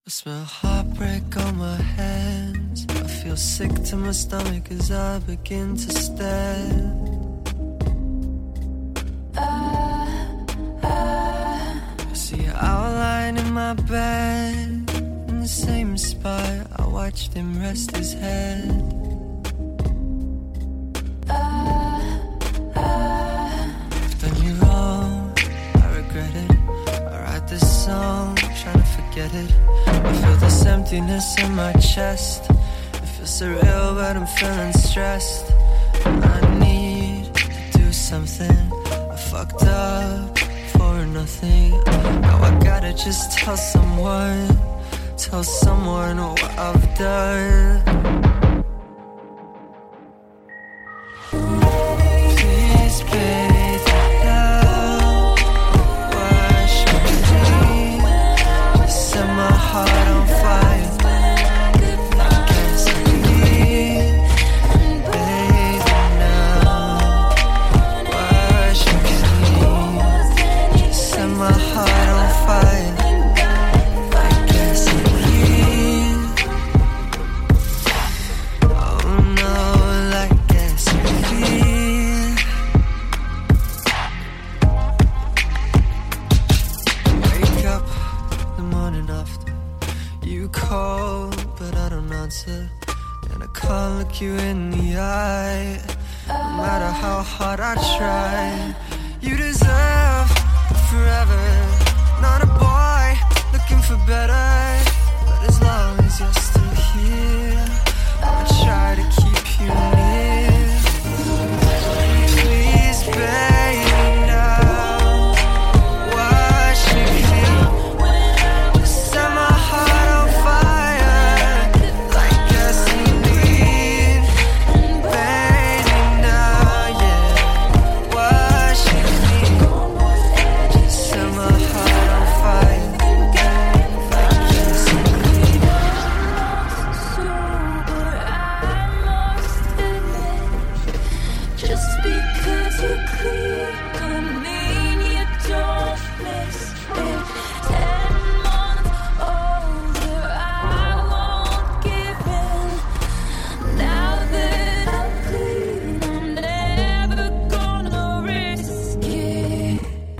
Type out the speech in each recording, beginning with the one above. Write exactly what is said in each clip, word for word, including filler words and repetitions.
I smell heartbreak on my hands. I feel sick to my stomach as I begin to stand. I see your outline in my bed. In the same spot I watched him rest his head. I've done you wrong, I regret it. I write this song, trying to forget it. I feel this emptiness in my chest. It feels surreal, but I'm feeling stressed. I need to do something. I fucked up for nothing. Now I gotta just tell someone, tell someone what I've done. Please, babe, now wash me clean. Just set my heart on fire. I guess I need, baby, now wash me clean. Just set my heart on fire. I guess I need. Oh no, I guess I need. Wake up the morning after you call, but I don't answer. And I can't look you in the eye. No matter how hard I try, you deserve forever. Not a boy looking for better, but as long as you're still here, I'll try to keep you near. Please, baby, now wash me clean. Just set my heart on fire like gasoline. Baby, now, yeah, wash me clean. Just set my heart on fire like gasoline. Sober, I must admit, just because you're clear don't mean you don't miss it. Ten months older, I won't give in. Now that I'm clean, I'm never gonna risk it.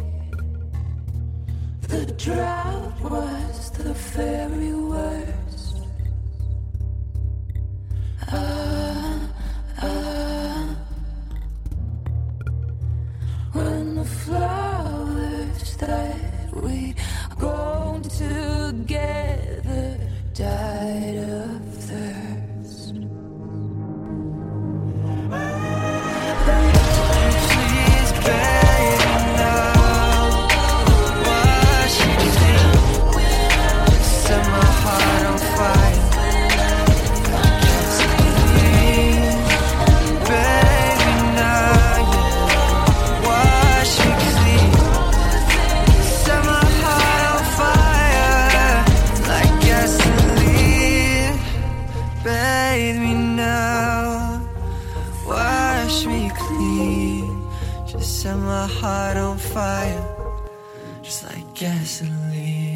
The drought was the very worst. Ah, ah. When the flowers that we'd grown together died of thirst. Please, baby, now wash me clean. Set my heart on fire. Baby, now, yeah, wash me clean. Set my heart on fire like gasoline. Bathe me now, wash me clean. Just set my heart on fire, just like gasoline.